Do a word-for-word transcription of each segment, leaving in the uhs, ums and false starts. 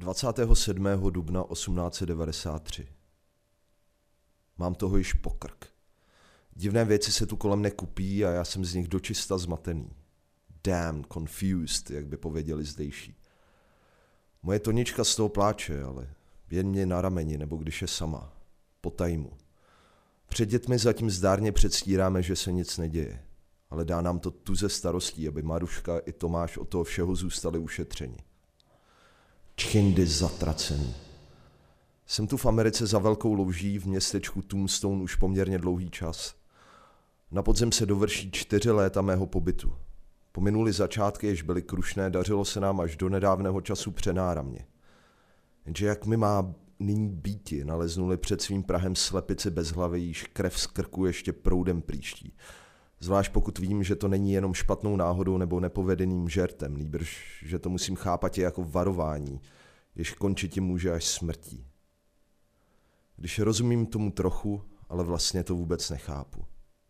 dvacátého sedmého dubna osmnáct set devadesát tři. Mám toho již pokrk. Divné věci se tu kolem mne kupí a já jsem z nich dočista zmatený. Damn confused, jak by pověděli zdejší. Moje Tonička z toho pláče, ale jen mě na rameni, nebo když je sama. Po tajmu. Před dětmi zatím zdárně předstíráme, že se nic neděje. Ale dá nám to tuze starostí, aby Maruška i Tomáš od toho všeho zůstali ušetřeni. Čchindy zatracený. Jsem tu v Americe za velkou louží v městečku Tombstone už poměrně dlouhý čas. Na podzim se dovrší čtyři léta mého pobytu. Pominuli začátky, jež byly krušné, dařilo se nám až do nedávného času přenáramně. Jenže jak mi má nyní býti, naleznuli před svým prahem slepici bez hlavy, jíž krev z krku ještě proudem plíští. Zvlášť pokud vím, že to není jenom špatnou náhodou nebo nepovedeným žertem, nýbrž, že to musím chápat jako varování, jež končit tím může až smrtí. Když rozumím tomu trochu, ale vlastně to vůbec nechápu.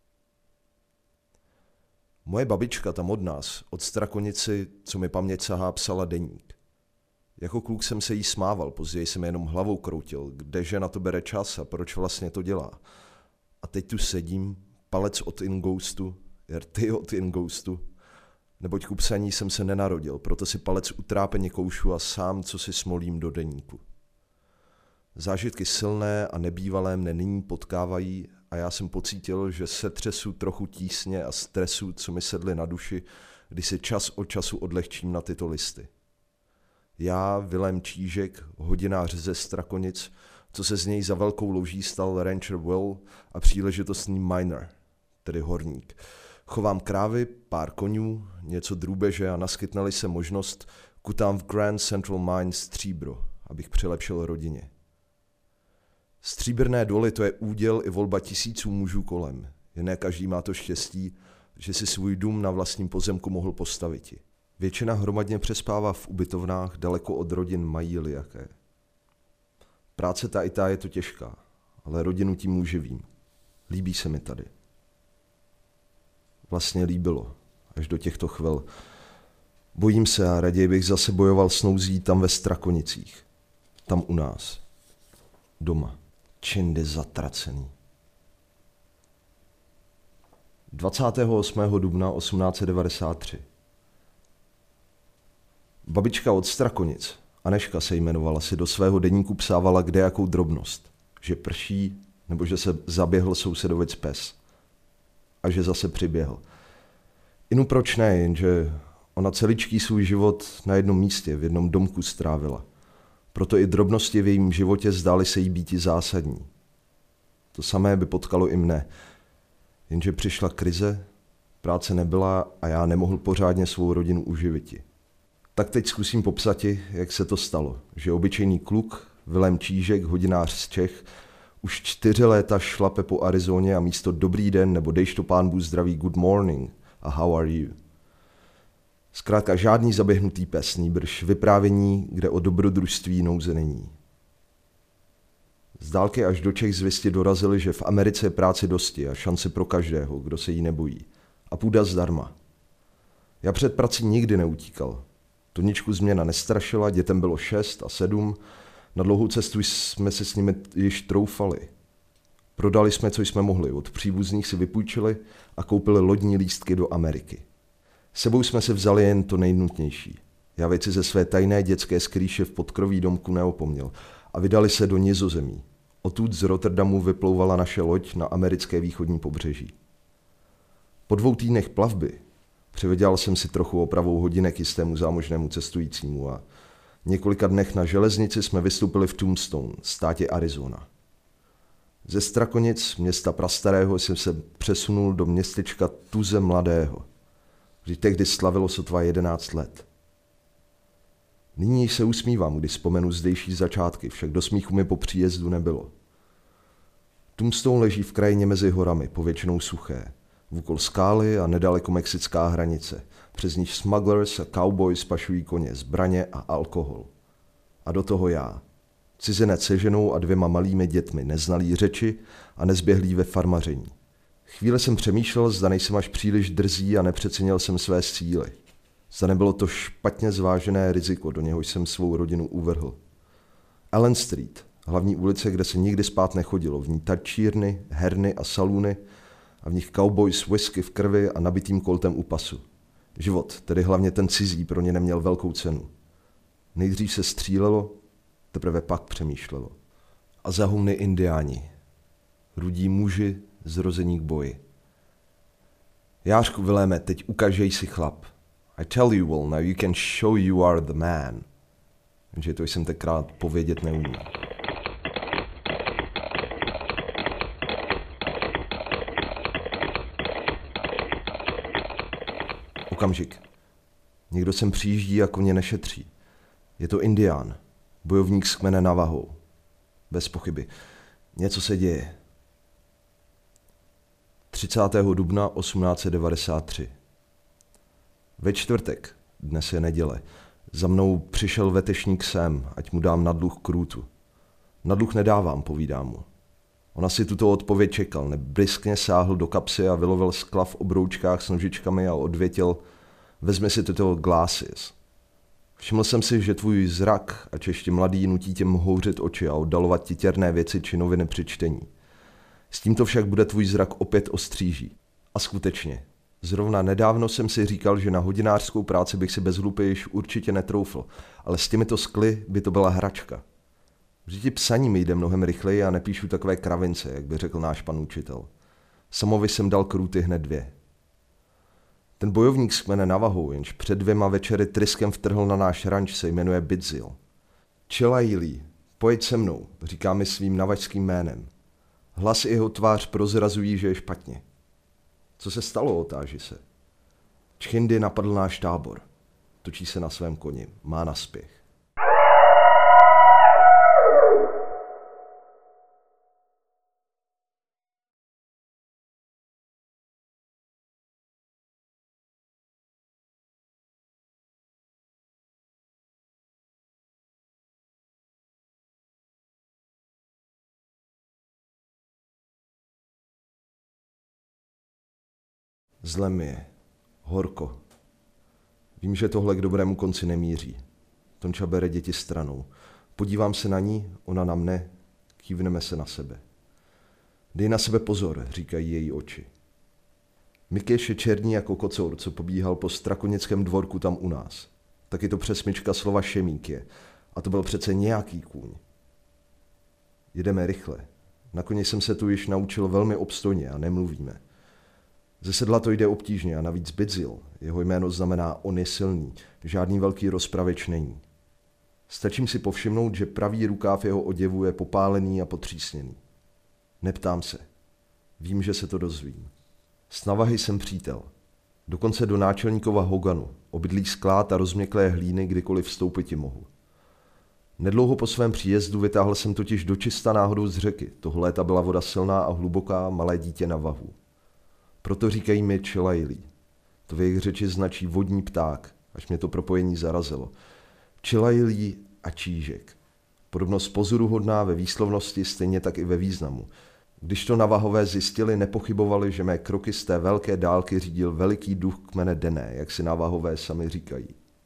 Moje babička tam od nás, od Strakonici, co mi paměť sahá, psala deník. Jako kluk jsem se jí smával, později jsem jenom hlavou kroutil, kdeže na to bere čas a proč vlastně to dělá. A teď tu sedím, palec od ingoustu, rty od ingoustu, neboť ku psaní jsem se nenarodil, proto si palec utrápeně koušu a sám, co si smolím do deníku. Zážitky silné a nebývalé mne nyní potkávají a já jsem pocítil, že se třesu trochu tísně a stresu, co mi sedly na duši, když si čas od času odlehčím na tyto listy. Já, Vilém Čížek, hodinář ze Strakonic, co se z něj za velkou louží stal rancher Will a příležitostný miner, tedy horník. Chovám krávy, pár konňů, něco drůbeže a naskytne-li se možnost, kutám v Grand Central Mine stříbro, abych přilepšil rodině. Stříbrné doly to je úděl i volba tisíců mužů kolem, jen ne každý má to štěstí, že si svůj dům na vlastním pozemku mohl postaviti. Většina hromadně přespává v ubytovnách daleko od rodin, mají-li jaké. Práce ta i ta je to těžká, ale rodinu tím uživím. Líbí se mi tady. Vlastně líbilo, až do těchto chvil. Bojím se a raději bych zase bojoval s nouzí tam ve Strakonicích. Tam u nás. Doma. Čindy zatracený. dvacátého osmého dubna osmnáct set devadesát tři. Babička od Strakonic, Aneška se jmenovala, si do svého deníku psávala kdejakou drobnost. Že prší, nebo že se zaběhl sousedovic pes. A že zase přiběhl. Inu proč ne, jenže ona celičký svůj život na jednom místě, v jednom domku strávila. Proto i drobnosti v jejím životě zdály se jí býti zásadní. To samé by potkalo i mne. Jenže přišla krize, práce nebyla a já nemohl pořádně svou rodinu uživiti. Tak teď zkusím popsati, jak se to stalo, že obyčejný kluk, Vilém Čížek, hodinář z Čech, už čtyři léta šlape po Arizoně a místo dobrý den nebo dejš to pán Bůh zdraví good morning a how are you. Zkrátka žádný zaběhnutý pes, nýbrž vyprávění, kde o dobrodružství nouze není. Z dálky až do Čech zvěsti dorazili, že v Americe je práce dosti a šance pro každého, kdo se jí nebojí. A půda zdarma. Já před prací nikdy neutíkal. Toničku změna nestrašila, dětem bylo šest a sedm, na dlouhou cestu jsme se s nimi již troufali. Prodali jsme, co jsme mohli, od příbuzných si vypůjčili a koupili lodní lístky do Ameriky. Sebou jsme se vzali jen to nejnutnější. Já věci ze své tajné dětské skrýše v podkroví domku neopomněl a vydali se do Nizozemí. Odtud z Rotterdamu vyplouvala naše loď na americké východní pobřeží. Po dvou týdnech plavby přivydělal jsem si trochu opravou hodinek jistému zámožnému cestujícímu a několika dnech na železnici jsme vystoupili v Tombstone, státě Arizona. Ze Strakonic, města prastarého, jsem se přesunul do městečka tuze mladého, kdy tehdy slavilo sotva jedenáct let. Nyní se usmívám, když vzpomenu zdejší začátky, však do smíchu mi po příjezdu nebylo. Tombstone leží v krajině mezi horami, povětšinou suché, vůkol skály a nedaleko mexická hranice, přes níž smugglers a cowboys pašují koně, zbraně a alkohol. A do toho já, cizinec se ženou a dvěma malými dětmi, neznalý řeči a nezběhlý ve farmaření. Chvíli jsem přemýšlel, zda nejsem až příliš drzý a nepřecenil jsem své síly. Zda nebylo to špatně zvážené riziko, do něhož jsem svou rodinu uvrhl. Allen Street, hlavní ulice, kde se nikdy spát nechodilo, v ní tačírny, herny a salúny a v nich cowboy s whisky v krvi a nabitým koltem u pasu. Život, tedy hlavně ten cizí, pro ně neměl velkou cenu. Nejdřív se střílelo, teprve pak přemýšlelo. A za humny indiáni, rudí muži zrození k boji. Jářku Viléme, teď ukažej si chlap. I tell you all, now you can show you are the man. Jenže to jsem tenkrát povědět neuměl. Okamžik. Někdo sem přijíždí a koně nešetří. Je to indián, bojovník z kmene Navahou. Bez pochyby. Něco se děje. třicátého dubna osmnáct set devadesát tři. Ve čtvrtek, dnes je neděle, za mnou přišel vetešník Sam, ať mu dám nadluh krůtu. Nadluh nedávám, povídám mu. On asi tuto odpověď čekal, nebriskně sáhl do kapsy a vylovil skla v obroučkách s nožičkami a odvětil: vezmi si tyto glasses. Všiml jsem si, že tvůj zrak, ač ještě mladý, nutí tě houřit oči a oddalovat ti těrné věci či noviny při čtení. S tímto však bude tvůj zrak opět ostříží. A skutečně, zrovna nedávno jsem si říkal, že na hodinářskou práci bych si bez hlupy již určitě netroufl, ale s těmito skly by to byla hračka. Vždyť psaní mi jde mnohem rychleji a nepíšu takové kravince, jak by řekl náš pan učitel. Samovi jsem dal krůty hned dvě. Ten bojovník z kmene Navahou, jenž před dvěma večery tryskem vtrhl na náš ranč, se jmenuje Bidzil. Čelajilí, pojď se mnou, říká mi svým navažským jménem. Hlas i jeho tvář prozrazují, že je špatně. Co se stalo, otáži se. Čchindy napadl náš tábor. Točí se na svém koni, má naspěch. Zle mi je. Horko. Vím, že tohle k dobrému konci nemíří. Tonča bere děti stranou. Podívám se na ní, ona na mne, kývneme se na sebe. Dej na sebe pozor, říkají její oči. Mikeš je černý jako kocour, co pobíhal po strakonickém dvorku tam u nás. Taky to přesmička slova šemík je. A to byl přece nějaký kůň. Jedeme rychle. Na koni jsem se tu již naučil velmi obstojně a nemluvíme. Ze sedla to jde obtížně a navíc Bidzil, jeho jméno znamená on je silný, žádný velký rozpravěč není. Stačím si povšimnout, že pravý rukáv jeho oděvu je popálený a potřísněný. Neptám se. Vím, že se to dozvím. S Navahy jsem přítel. Dokonce do náčelníkova hoganu, obydlí sklát a rozměklé hlíny, kdykoliv vstoupiti mohu. Nedlouho po svém příjezdu vytáhl jsem totiž dočista náhodou z řeky. Toho léta byla voda silná a hluboká, malé dítě Navahu. Proto říkají mi Čelajilí. To v jejich řeči značí vodní pták, až mě to propojení zarazilo. Čelajilí a čížek. Podobnost pozoruhodná ve výslovnosti, stejně tak i ve významu. Když to Navahové zjistili, nepochybovali, že mé kroky z té velké dálky řídil veliký duch kmene Dené, jak si Navahové sami říkají.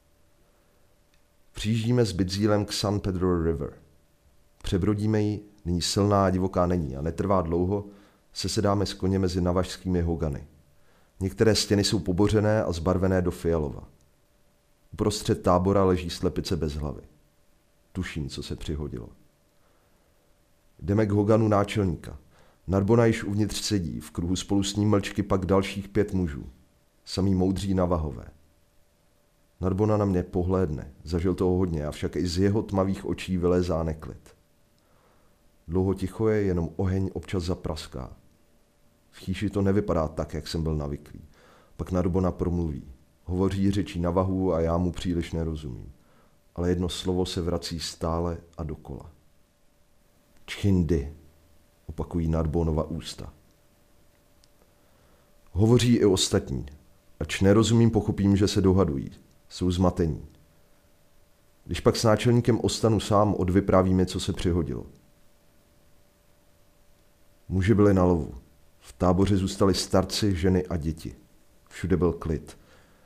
Přijíždíme s Bidzílem k San Pedro River. Přebrodíme ji, nyní silná a divoká není a netrvá dlouho, sesedáme s koně mezi navažskými hogany. Některé stěny jsou pobořené a zbarvené do fialova. Uprostřed tábora leží slepice bez hlavy. Tuším, co se přihodilo. Jdeme k hoganu náčelníka. Narbona již uvnitř sedí, v kruhu spolu s ním mlčky pak dalších pět mužů. Samý moudří Navahové. Narbona na mě pohlédne, zažil toho hodně, avšak i z jeho tmavých očí vylézá neklid. Dlouho ticho je, jenom oheň občas zapraská. V chýši to nevypadá tak, jak jsem byl navyklý. Pak Narbona promluví. Hovoří řečí Navahu a já mu příliš nerozumím. Ale jedno slovo se vrací stále a dokola. Čchindy, opakují Narbonova ústa. Hovoří i ostatní. Ač nerozumím, pochopím, že se dohadují. Jsou zmatení. Když pak s náčelníkem ostanu sám, odvypráví mi, co se přihodilo. Muži byli na lovu. V táboře zůstali starci, ženy a děti. Všude byl klid.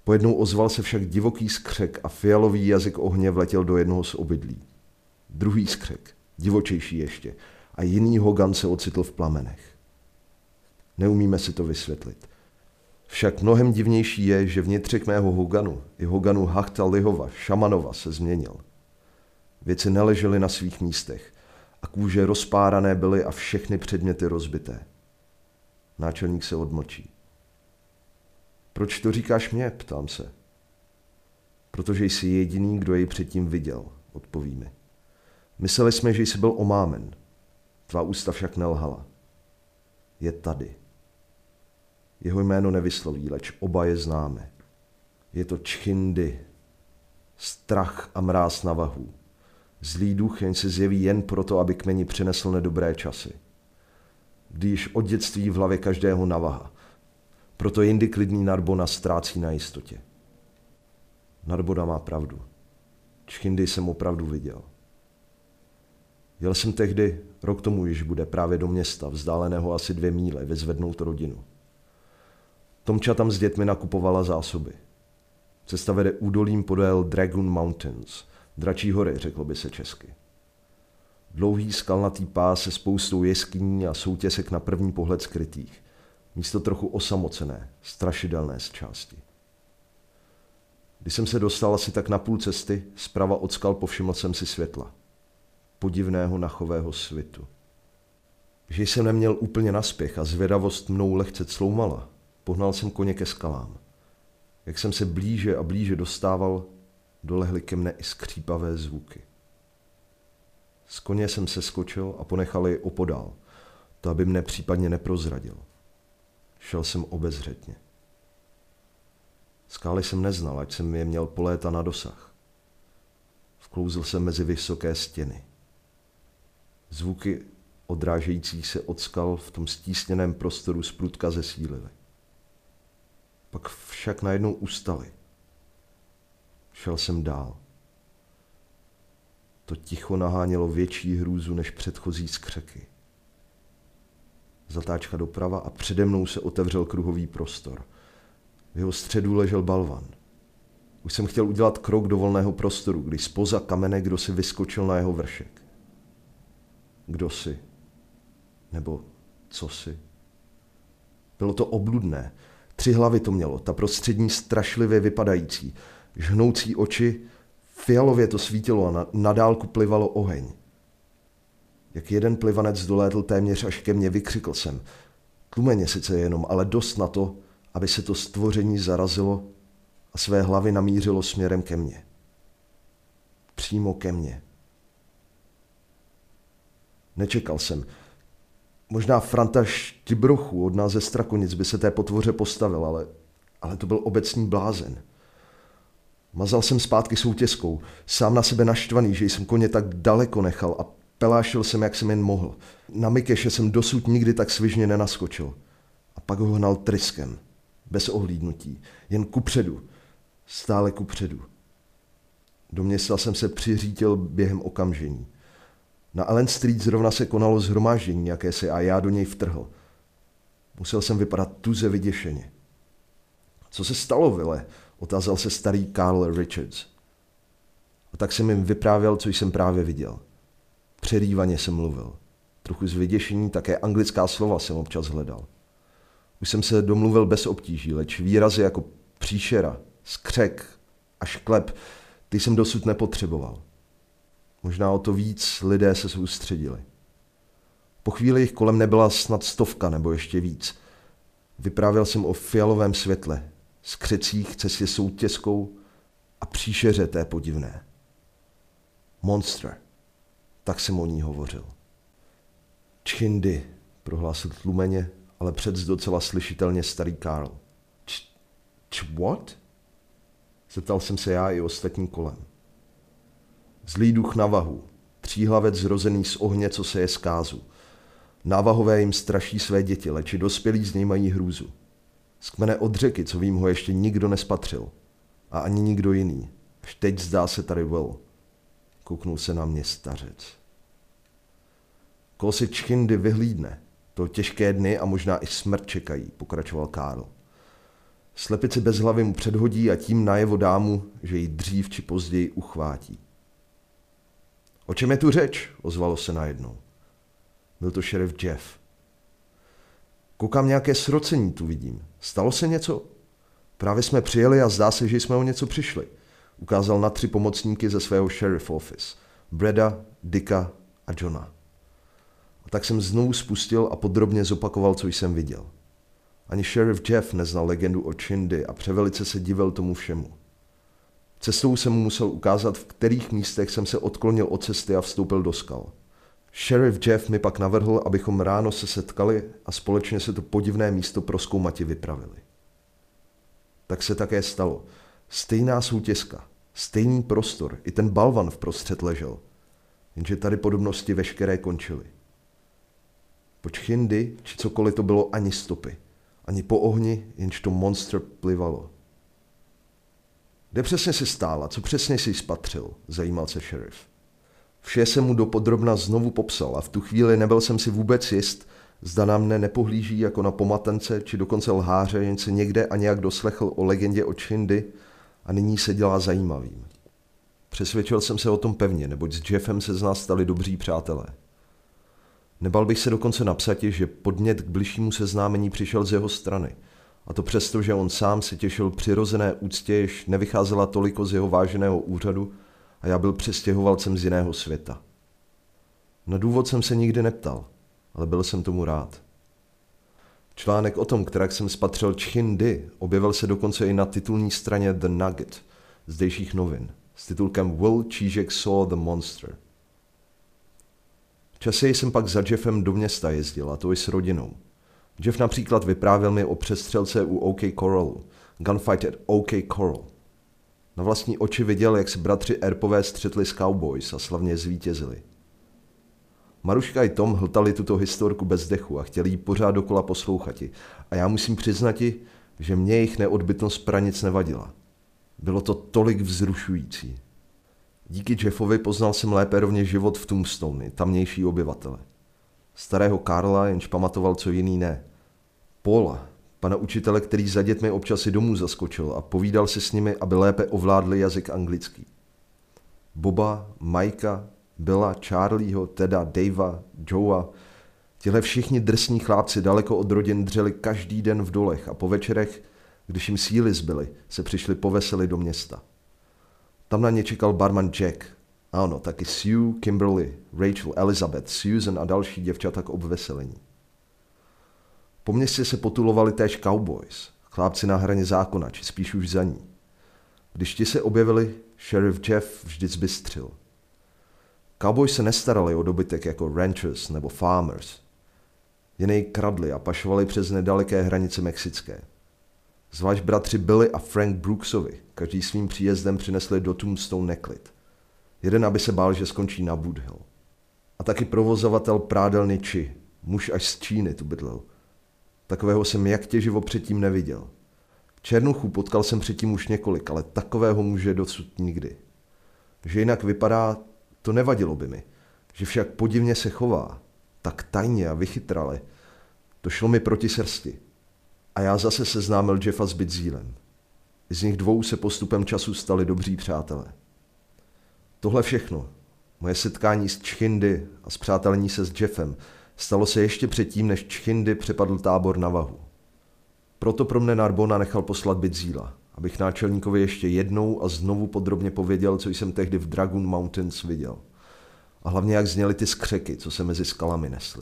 Pojednou ozval se však divoký skřek a fialový jazyk ohně vletěl do jednoho z obydlí. Druhý skřek, divočejší ještě, a jiný Hogan se ocitl v plamenech. Neumíme si to vysvětlit. Však mnohem divnější je, že vnitřek mého Hoganu i Hoganu Hachta Lihova, Šamanova se změnil. Věci neležely na svých místech a kůže rozpárané byly a všechny předměty rozbité. Náčelník se odmlčí. Proč to říkáš mně, ptám se. Protože jsi jediný, kdo jej předtím viděl, odpoví mi. Mysleli jsme, že jsi byl omámen. Tvá ústa však nelhala. Je tady. Jeho jméno nevysloví, leč oba je známe. Je to Čchindy. Strach a mráz navahů. Zlý duch jen se zjeví jen proto, aby kmeni přinesl nedobré časy. Když od dětství v hlavě každého navaha. Proto jindy klidný Narbona ztrácí na jistotě. Narbona má pravdu. Čchindy jsem opravdu viděl. Jel jsem tehdy, rok tomu již bude, právě do města, vzdáleného asi dvě míle, vyzvednout rodinu. Tomča tam s dětmi nakupovala zásoby. Cesta vede údolím podél Dragoon Mountains, Dračí hory, řeklo by se česky. Dlouhý skalnatý pás se spoustou jeskyní a soutěsek na první pohled skrytých. Místo trochu osamocené, strašidelné z části. Když jsem se dostal asi tak na půl cesty, zprava od skal povšiml jsem si světla. Podivného nachového svitu. Že jsem neměl úplně naspěch a zvědavost mnou lehce cloumala, pohnal jsem koně ke skalám. Jak jsem se blíže a blíže dostával, dolehly ke mne i skřípavé zvuky. Z koně jsem se skočil a ponechal jej opodál, to aby mne případně neprozradil. Šel jsem obezřetně. Skály jsem neznal, ať jsem je měl po léta na dosah. Vklouzl jsem mezi vysoké stěny. Zvuky odrážejících se od skal v tom stísněném prostoru zprudka zesílily. Pak však najednou ustaly. Šel jsem dál. To ticho nahánělo větší hrůzu než předchozí skřeky. Zatáčka doprava a přede mnou se otevřel kruhový prostor. V jeho středu ležel balvan. Už jsem chtěl udělat krok do volného prostoru, když zpoza kamene kdo si vyskočil na jeho vršek. Kdo si? Nebo co si? Bylo to obludné. Tři hlavy to mělo, ta prostřední strašlivě vypadající. Žhnoucí oči, fialově to svítilo a na, na dálku plivalo oheň. Jak jeden plivanec dolétl téměř až ke mně, vykřikl jsem. Tlumeně sice jenom, ale dost na to, aby se to stvoření zarazilo a své hlavy namířilo směrem ke mně. Přímo ke mně. Nečekal jsem. Možná Franta Štibrochu od nás ze Strakonic by se té potvoře postavil, ale, ale to byl obecný blázen. Mazal jsem zpátky soutěskou, sám na sebe naštvaný, že jsem koně tak daleko nechal a pelášil jsem, jak jsem jen mohl. Na Mikeše jsem dosud nikdy tak svižně nenaskočil. A pak ho hnal tryskem, bez ohlídnutí, jen kupředu, stále kupředu. Do města jsem se přiřítil během okamžení. Na Allen Street zrovna se konalo shromáždění jakési a já do něj vtrhl. Musel jsem vypadat tuze vyděšeně. Co se stalo, Vile? Otázal se starý Carl Richards. A tak jsem jim vyprávěl, co jsem právě viděl. Přerývaně jsem mluvil. Trochu z vyděšení také anglická slova jsem občas hledal. Už jsem se domluvil bez obtíží, leč výrazy jako příšera, skřek a šklep, ty jsem dosud nepotřeboval. Možná o to víc lidé se soustředili. Po chvíli jich kolem nebyla snad stovka nebo ještě víc. Vyprávěl jsem o fialovém světle, skřecích cestě soutěskou a příšeře té podivné. Monster, tak jsem o ní hovořil. Čchindy, prohlásil tlumeně, ale přec docela slyšitelně starý Karl. Č, č what? Zeptal jsem se já i ostatní kolem. Zlý duch navahu, tříhlavec zrozený z ohně, co se je zkázu. Návahové jim straší své děti, leči dospělí z něj mají hrůzu. Z kmene od řeky, co vím, ho ještě nikdo nespatřil. A ani nikdo jiný. Až teď zdá se tady Will. Kouknul se na mě stařec. Koho si Čchindy vyhlídne, to těžké dny a možná i smrt čekají, pokračoval Karl. Slepici bez hlavy mu předhodí a tím najevo dámu, že ji dřív či později uchvátí. O čem je tu řeč? Ozvalo se najednou. Byl to šerif Jeff. Koukám, nějaké srocení tu vidím. Stalo se něco? Právě jsme přijeli a zdá se, že jsme o něco přišli. Ukázal na tři pomocníky ze svého sheriff office. Breda, Dicka a Johna. A tak jsem znovu spustil a podrobně zopakoval, co jsem viděl. Ani sheriff Jeff neznal legendu o Chindy a převelice se divil tomu všemu. Cestou jsem mu musel ukázat, v kterých místech jsem se odklonil od cesty a vstoupil do skal. Sheriff Jeff mi pak navrhl, abychom ráno se setkali a společně se to podivné místo prozkoumati vypravili. Tak se také stalo. Stejná soutězka, stejný prostor, i ten balvan vprostřed ležel, jenže tady podobnosti veškeré končily. Po Chindy, či cokoliv to bylo, ani stopy, ani po ohni, jenž to monster plivalo. Kde přesně si stála, co přesně si spatřil, zajímal se šerif. Vše jsem mu dopodrobna znovu popsal a v tu chvíli nebyl jsem si vůbec jist, zda na mne nepohlíží jako na pomatence či dokonce lháře, jen se někde a nějak doslechl o legendě o Chindy a nyní se dělá zajímavým. Přesvědčil jsem se o tom pevně, neboť s Jeffem se z nás stali dobří přátelé. Nebal bych se dokonce napsati, že podnět k bližšímu seznámení přišel z jeho strany, a to přesto, že on sám se těšil přirozené úctě, jež nevycházela toliko z jeho váženého úřadu a já byl přestěhovalcem z jiného světa. Na důvod jsem se nikdy neptal, ale byl jsem tomu rád. Článek o tom, kterak jsem spatřil Chindy, objevil se dokonce i na titulní straně The Nugget zdejších novin s titulkem Will Čížek saw the monster. Častěji jsem pak za Jeffem do města jezdil, a to i s rodinou. Jeff například vyprávěl mi o přestřelce u O K Coralu, gunfight at O K Coral. Na vlastní oči viděl, jak se bratři Earpové střetli s Cowboys a slavně zvítězili. Maruška i Tom hltali tuto historku bez dechu a chtěli jí pořád dokola poslouchati a já musím přiznati, že mě jejich neodbytnost pranic nevadila. Bylo to tolik vzrušující. Díky Jeffovi poznal jsem lépe rovněž život v Tombstone, tamnější obyvatele. Starého Karla, jenž pamatoval, co jiný ne. Paula, pana učitele, který za dětmi občas i domů zaskočil a povídal si s nimi, aby lépe ovládli jazyk anglický. Boba, Mikea, Billa, Charlieho, Teda, Davea, Joea, tihle všichni drsní chlápci daleko od rodin dřeli každý den v dolech a po večerech, když jim síly zbyly, se přišli poveselit do města. Tam na ně čekal barman Jack. Ano, taky Sue, Kimberly, Rachel, Elizabeth, Susan a další děvčata k obveselení. Po městě se potulovali též Cowboys, chlápci na hraně zákona, či spíš už za ní. Když ti se objevili, sheriff Jeff vždy zbystřil. Cowboys se nestarali o dobytek jako ranchers nebo farmers. Jen jej kradli a pašovali přes nedaleké hranice mexické. Zvlášť bratři Billy a Frank Brooksovi každý svým příjezdem přinesli do Tombstone neklid. Jeden, aby se bál, že skončí na Woodhill. A taky provozovatel prádelny Či, muž až z Číny tu bydlel. Takového jsem jak těživo předtím neviděl. Černuchu potkal jsem předtím už několik, ale takového muže dosud nikdy. Že jinak vypadá, to nevadilo by mi. Že však podivně se chová, tak tajně a vychytrale, to šlo mi proti srsti. A já zase seznámil Jeffa s Bidzílem. Z nich dvou se postupem času stali dobří přátelé. Tohle všechno, moje setkání s Chindy a spřátelení se s Jeffem, stalo se ještě předtím, než Chindy přepadl tábor na Vahu. Proto pro mne Narbona nechal poslat Bidzíla, abych náčelníkovi ještě jednou a znovu podrobně pověděl, co jsem tehdy v Dragoon Mountains viděl. A hlavně, jak zněly ty skřeky, co se mezi skalami nesly.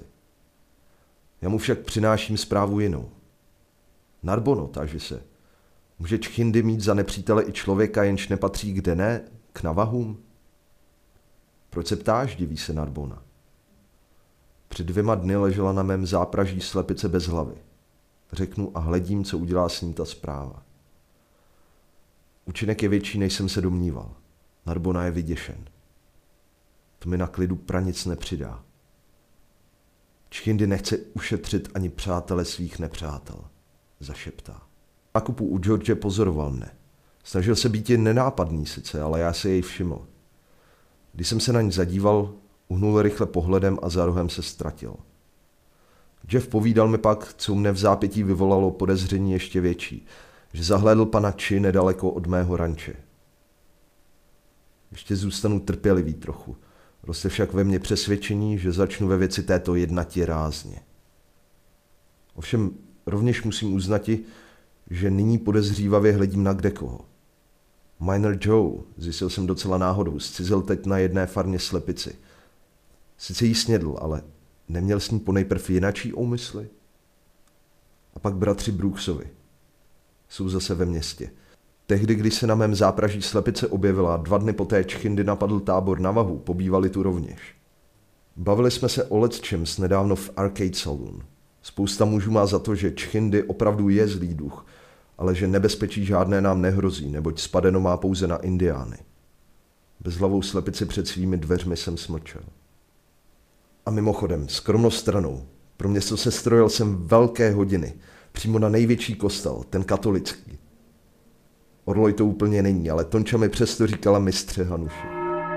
Já mu však přináším zprávu jinou. Narbono, táži se, může Chindy mít za nepřítele i člověka, jenž nepatří kde ne, k Navahům? Proč se ptáš, diví se Narbona. Před dvěma dny ležela na mém zápraží slepice bez hlavy. Řeknu a hledím, co udělá s ní ta zpráva. Účinek je větší, než jsem se domníval. Narbona je vyděšen. To mi na klidu pranic nepřidá. Chindy nechce ušetřit ani přátele svých nepřátel, zašeptá. Na kupu u George pozoroval mne. Snažil se být jen nenápadný sice, ale já se jej všiml. Když jsem se na ní zadíval, uhnul rychle pohledem a za rohem se ztratil. Jeff povídal mi pak, co mne v zápětí vyvolalo podezření ještě větší, že zahlédl pana Či nedaleko od mého ranče. Ještě zůstanu trpělivý trochu. Roste však ve mně přesvědčení, že začnu ve věci této jednati rázně. Ovšem rovněž musím uznati, že nyní podezřívavě hledím na kdekoho. Miner Joe, zjistil jsem docela náhodou, zcizil teď na jedné farmě slepici. Sice jí snědl, ale neměl s ní ponejprv jinačí úmysly? A pak bratři Brooksovi. Jsou zase ve městě. Tehdy, když se na mém zápraží slepice objevila, dva dny poté Čchindy napadl tábor Navahu, pobývali tu rovněž. Bavili jsme se o lecčems nedávno v Arcade Saloon. Spousta mužů má za to, že Čchindy opravdu je zlý duch, ale že nebezpečí žádné nám nehrozí, neboť spadeno má pouze na indiány. Bezhlavou slepici před svými dveřmi jsem smlčel. A mimochodem, skromnost stranou, pro město se strojil jsem velké hodiny, přímo na největší kostel, ten katolický. Orloj to úplně není, ale Tonča mi přesto říkala mistře Hanuši.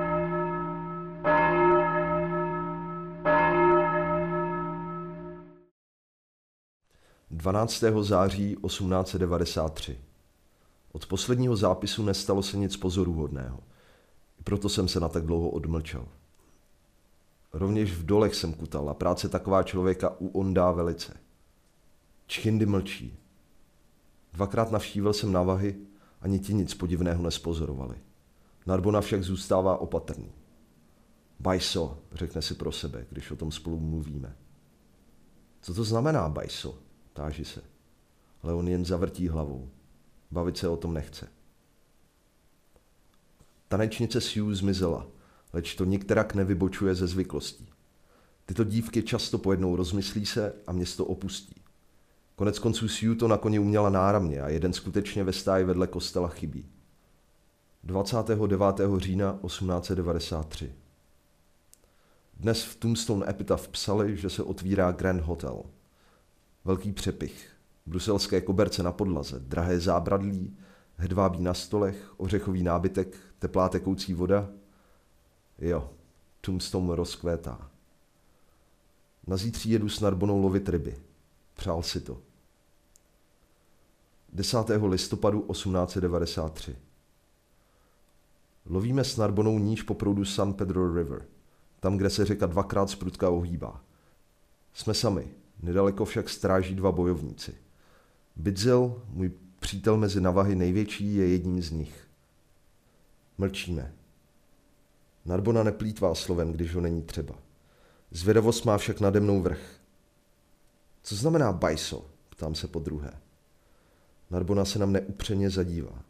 dvanáctého září osmnáct set devadesát tři. Od posledního zápisu nestalo se nic pozoruhodného. I proto jsem se na tak dlouho odmlčel. Rovněž v dolech jsem kutal a práce taková člověka uondá velice. Čchindy mlčí. Dvakrát navštívil jsem Navahy, ani ti nic podivného nespozorovali. Narbona však zůstává opatrný. Bajso, řekne si pro sebe, když o tom spolu mluvíme. Co to znamená bajso? Táží se. Ale on jen zavrtí hlavou. Bavit se o tom nechce. Tanečnice Sue zmizela, leč to nikterak nevybočuje ze zvyklostí. Tyto dívky často pojednou rozmyslí se a město opustí. Konec konců Sue to na koni uměla náramně a jeden skutečně ve stáji vedle kostela chybí. dvacátého devátého října osmnáct set devadesát tři. Dnes v Tombstone Epitaph psali, že se otvírá Grand Hotel. Velký přepich, bruselské koberce na podlaze, drahé zábradlí, hedvábí na stolech, ořechový nábytek, teplá tekoucí voda. Jo, Tombstone rozkvétá. Na zítří jedu s Narbonou lovit ryby. Přál si to. desátého listopadu osmnáct set devadesát tři. Lovíme s Narbonou níž po proudu San Pedro River, tam, kde se řeka dvakrát zprudka ohýbá. Jsme sami, nedaleko však stráží dva bojovníci. Bidzel, můj přítel mezi Navahy největší, je jedním z nich. Mlčíme. Narbona neplýtvá slovem, když ho není třeba. Zvědavost má však nade mnou vrch. Co znamená bajso? Ptám se podruhé. Narbona se na mne upřeně zadívá.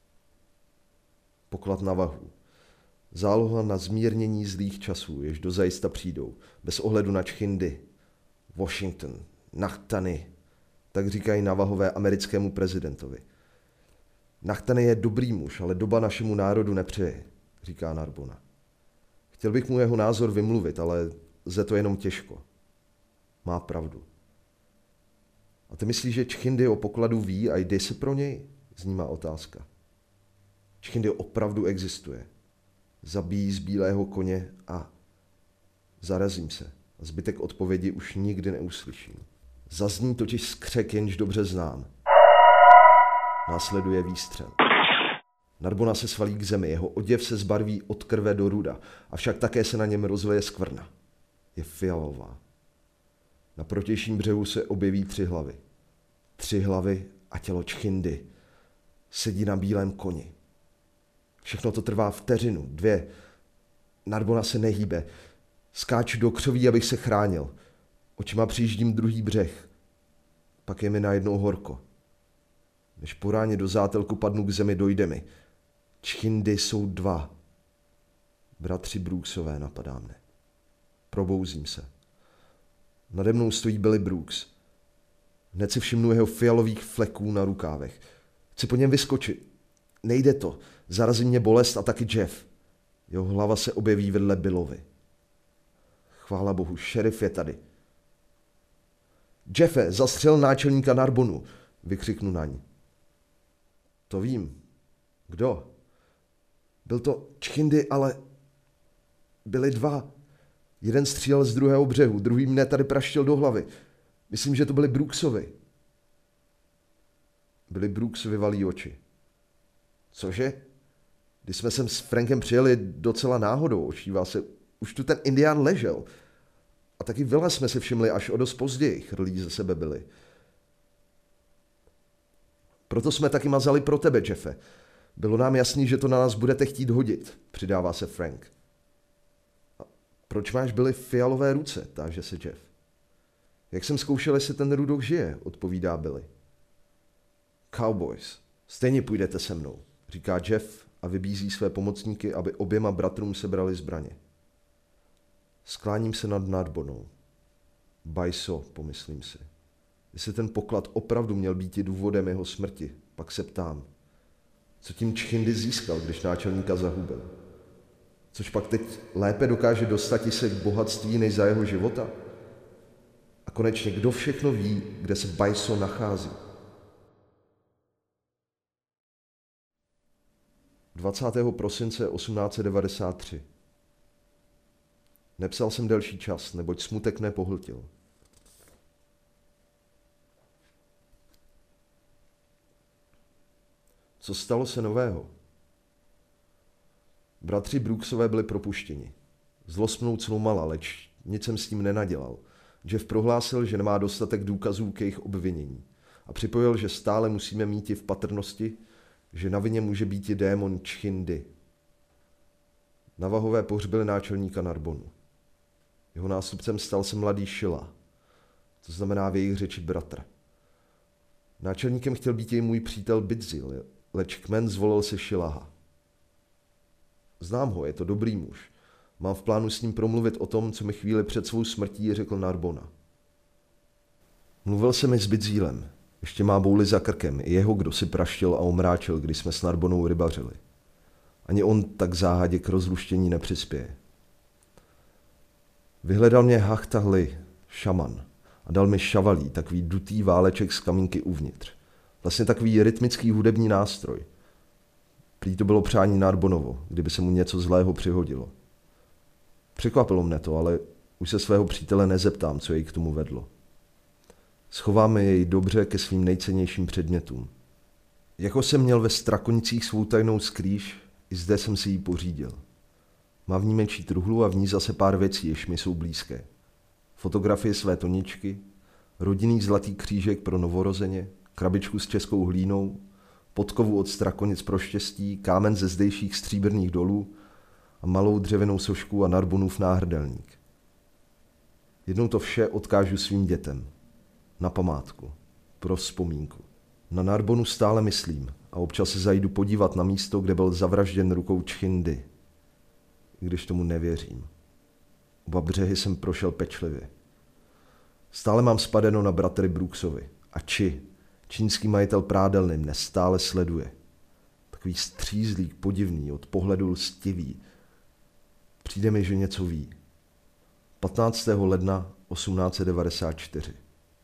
Poklad Navahu. Záloha na zmírnění zlých časů, jež dozajista přijdou, bez ohledu na Čchindy. Washington, Nachtany, tak říkají Navahové americkému prezidentovi. Nachtany je dobrý muž, ale doba našemu národu nepřeje, říká Narbona. Chtěl bych mu jeho názor vymluvit, ale lze to jenom těžko. Má pravdu. A ty myslíš, že Čchindy o pokladu ví a jde se pro něj? Zní má otázka. Čchindy opravdu existuje. Zabíjí z bílého koně a zarazím se. A zbytek odpovědi už nikdy neuslyším. Zazní totiž skřek, jenž dobře znám. Následuje výstřel. Narbona se svalí k zemi, jeho oděv se zbarví od krve do ruda, avšak také se na něm rozleje skvrna. Je fialová. Na protějším břehu se objeví tři hlavy. Tři hlavy a tělo Čchindy. Sedí na bílém koni. Všechno to trvá vteřinu, dvě. Narbona se nehýbe. Skáču do křoví, abych se chránil. Očima přijíždím druhý břeh. Pak je mi najednou horko. Než po ráně do zátelku padnu k zemi, dojde mi. Čchindy jsou dva. Bratři Brooksové, napadá mne. Probouzím se. Nade mnou stojí Billy Brooks. Hned si všimnu jeho fialových fleků na rukávech. Chci po něm vyskočit. Nejde to. Zarazí mě bolest a taky Jeff. Jeho hlava se objeví vedle Billovy. Chvála bohu, šerif je tady. Jeffe, zastřel náčelníka Narbonu, vykřiknu na ní. To vím. Kdo? Byl to Čchindy, ale byli dva. Jeden střílel z druhého břehu, druhý mne tady praštil do hlavy. Myslím, že to byli Brooksovi. Billy Brooks vyvalí oči. Cože? Když jsme sem s Frankem přijeli docela náhodou, ošívá se, už tu ten indián ležel. A taky Vila jsme si všimli až o dost později, chrlí ze sebe Billy. Proto jsme taky mazali pro tebe, Jeffe. Bylo nám jasný, že to na nás budete chtít hodit, přidává se Frank. A proč máš Billy fialové ruce, táže se Jeff. Jak jsem zkoušel, jestli ten Rudolf žije, odpovídá Billy. Cowboys, stejně půjdete se mnou, říká Jeff a vybízí své pomocníky, aby oběma bratrům sebrali zbraně. Skláním se nad Narbonou. Bajso, pomyslím si. Jestli ten poklad opravdu měl být i důvodem jeho smrti, pak se ptám, co tím Čchindy získal, když náčelníka zahubil. Což pak teď lépe dokáže dostat se k bohatství než za jeho života. A konečně, kdo všechno ví, kde se Bajso nachází? dvacátého prosince osmnáct set devadesát tři. Nepsal jsem delší čas, neboť smutek nepohltil. Co stalo se nového? Bratři Brooksové byli propuštěni. Zlost mnou cloumala, leč nic jsem s tím nenadělal. Jeff prohlásil, že nemá dostatek důkazů k jejich obvinění a připojil, že stále musíme mít i v patrnosti, že na vině může být i démon Čchindy. Navahové pohřbili náčelníka Narbonu. Jeho nástupcem stal se mladý Šila, to znamená v jejich řeči bratr. Náčelníkem chtěl být i můj přítel Bidzil, leč kmen zvolil si Šilaha. Znám ho, je to dobrý muž. Mám v plánu s ním promluvit o tom, co mi chvíli před svou smrtí řekl Narbona. Mluvil jsem i s Bidzílem. Ještě má bouli za krkem, i jeho kdo si praštil a omráčil, když jsme s Narbonou rybařili. Ani on tak záhadě k rozluštění nepřispěje. Vyhledal mě Hachtahli, šaman, a dal mi šavalí, takový dutý váleček z kamínky uvnitř. Vlastně takový rytmický hudební nástroj. Prý to bylo přání Narbonovo, kdyby se mu něco zlého přihodilo. Překvapilo mne to, ale už se svého přítele nezeptám, co jej k tomu vedlo. Schováme jej dobře ke svým nejcennějším předmětům. Jako jsem měl ve Strakonicích svou tajnou skrýš, i zde jsem si ji pořídil. Má v ní menší truhlu a v ní zase pár věcí, jež mi jsou blízké. Fotografie své Toničky, rodinný zlatý křížek pro novorozeně, krabičku s českou hlínou, podkovu od Strakonic pro štěstí, kámen ze zdejších stříbrných dolů a malou dřevěnou sošku a Narbonův náhrdelník. Jednou to vše odkážu svým dětem. Na památku. Pro vzpomínku. Na Narbonu stále myslím a občas se zajdu podívat na místo, kde byl zavražděn rukou Čchindy. I když tomu nevěřím. Oba břehy jsem prošel pečlivě. Stále mám spadeno na bratry Brooksovi. A Či, čínský majitel prádelny, mne stále sleduje. Takový střízlík, podivný, od pohledu lstivý. Přijde mi, že něco ví. patnáctého ledna osmnáct set devadesát čtyři.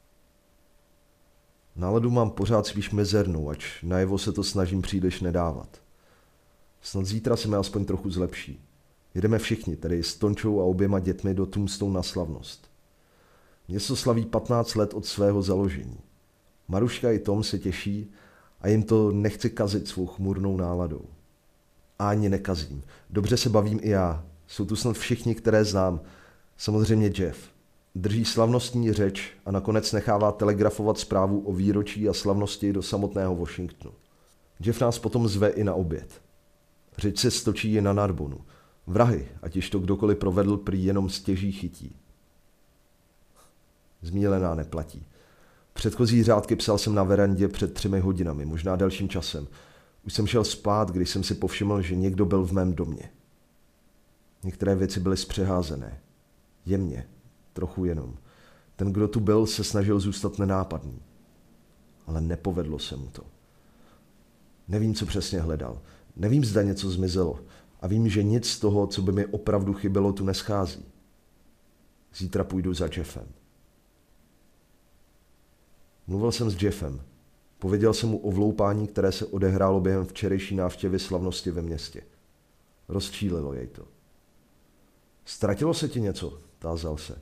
Náladu mám pořád spíš mizernou, ač najevo se to snažím příliš nedávat. Snad zítra se mi aspoň trochu zlepší. Jedeme všichni, tedy s Tončou a oběma dětmi do Tombstone na slavnost. Město slaví patnáct let od svého založení. Maruška i Tom se těší a jim to nechci kazit svou chmurnou náladou. A ani nekazím. Dobře se bavím i já. Jsou tu snad všichni, které znám. Samozřejmě Jeff. Drží slavnostní řeč a nakonec nechává telegrafovat zprávu o výročí a slavnosti do samotného Washingtonu. Jeff nás potom zve i na oběd. Řeč se stočí i na Narbonu. Vrahy, ať již to kdokoliv provedl, prý jenom stěží chytí. Zmílená neplatí. Předchozí řádky psal jsem na verandě před třemi hodinami, možná delším časem. Už jsem šel spát, když jsem si povšiml, že někdo byl v mém domě. Některé věci byly zpřeházené. Jemně, trochu jenom. Ten, kdo tu byl, se snažil zůstat nenápadný. Ale nepovedlo se mu to. Nevím, co přesně hledal. Nevím, zda něco zmizelo. A vím, že nic z toho, co by mi opravdu chybělo, tu neschází. Zítra půjdu za Jeffem. Mluvil jsem s Jeffem. Pověděl jsem mu o vloupání, které se odehrálo během včerejší návštěvy slavnosti ve městě. Rozčílilo jej to. Ztratilo se ti něco? Tázal se.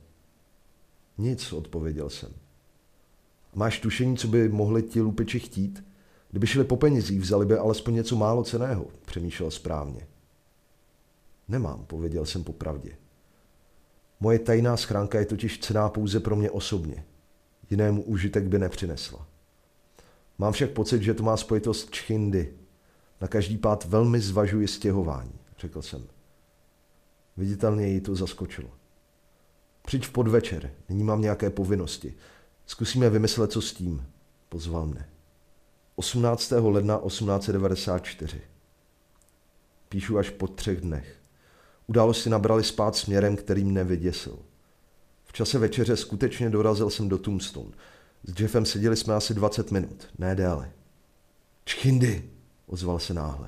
Nic, odpověděl jsem. Máš tušení, co by mohli ti lupiči chtít? Kdyby šli po penězích, vzali by alespoň něco málo cenného, přemýšlel správně. Nemám, pověděl jsem popravdě. Moje tajná schránka je totiž cenná pouze pro mě osobně. Jinému užitek by nepřinesla. Mám však pocit, že to má spojitost čchindy. Na každý pád velmi zvažuji stěhování, řekl jsem. Viditelně jí to zaskočilo. Přijď v podvečer, nyní mám nějaké povinnosti. Zkusíme vymyslet, co s tím, pozval mne. osmnáctého ledna osmnáct set devadesát čtyři. Píšu až po třech dnech. Události nabrali spát směrem, který mne vyděsil. V čase večeře skutečně dorazil jsem do Tombstone. S Jeffem seděli jsme asi dvacet minut, ne déle. Čchindy, ozval se náhle.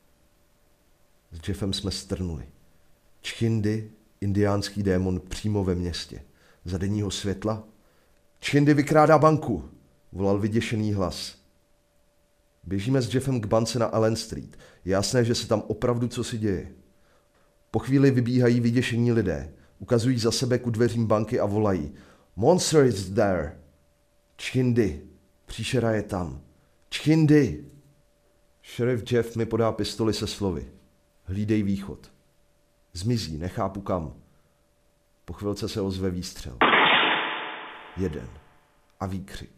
S Jeffem jsme strnuli. Čchindy, indiánský démon přímo ve městě. Za denního světla. Čchindy vykrádá banku, volal vyděšený hlas. Běžíme s Jeffem k bance na Allen Street. Je jasné, že se tam opravdu cosi děje. Po chvíli vybíhají vyděšení lidé. Ukazují za sebe ku dveřím banky a volají. Monster is there. Čchindy. Příšera je tam. Čchindy. Šerif Jeff mi podá pistoli se slovy. Hlídej východ. Zmizí, nechápu kam. Po chvilce se ozve výstřel. Jeden. A výkřik.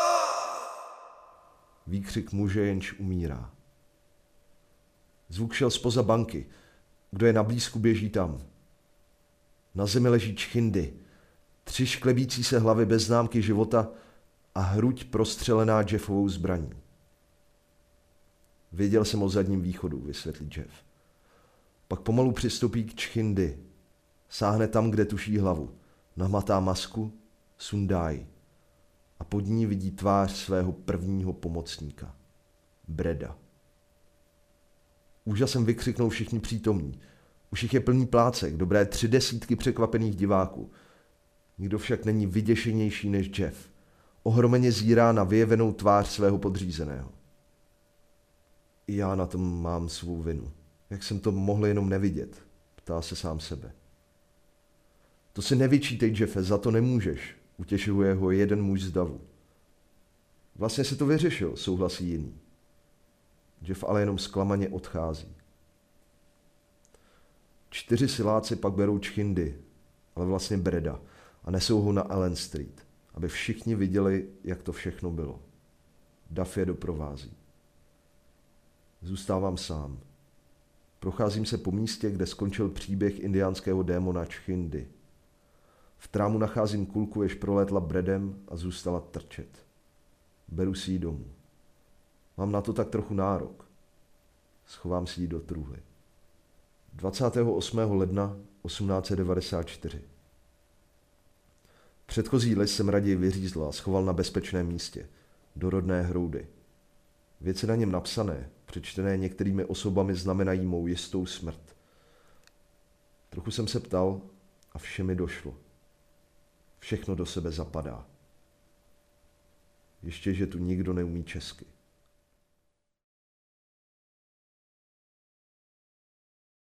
Výkřik muže, jenž umírá. Zvuk šel zpoza banky. Kdo je na blízku, běží tam. Na zemi leží Čchindy. Tři šklebící se hlavy bez známky života a hruď prostřelená Jeffovou zbraní. Věděl jsem o zadním východu, vysvětlí Jeff. Pak pomalu přistoupí k Čchindy. Sáhne tam, kde tuší hlavu. Nahmatá masku, sundá ji. A pod ní vidí tvář svého prvního pomocníka. Breda. Úžasem vykřiknou všichni přítomní. Už jich je plný plácek, dobré tři desítky překvapených diváků. Nikdo však není vyděšenější než Jeff. Ohromeně zírá na vyjevenou tvář svého podřízeného. I já na tom mám svou vinu. Jak jsem to mohl jenom nevidět? Ptá se sám sebe. To si nevyčítej, Jeffe, za to nemůžeš, utěšuje ho jeden muž z davu. Vlastně si to vyřešil, souhlasí jiný. Jeff ale jenom zklamaně odchází. Čtyři siláci pak berou Čchindy, ale vlastně Breda, a nesou ho na Allen Street, aby všichni viděli, jak to všechno bylo. Duff je doprovází. Zůstávám sám. Procházím se po místě, kde skončil příběh indiánského démona Čchindy. V trámu nacházím kulku, jež prolétla Bredem a zůstala trčet. Beru si ji domů. Mám na to tak trochu nárok. Schovám si ji do truhly. dvacátého osmého ledna osmnáct set devadesát čtyři. Předchozí list jsem raději vyřízl a schoval na bezpečném místě, do rodné hroudy. Věci na něm napsané, přečtené některými osobami, znamenají mou jistou smrt. Trochu jsem se ptal a vše mi došlo. Všechno do sebe zapadá. Ještě, že tu nikdo neumí česky.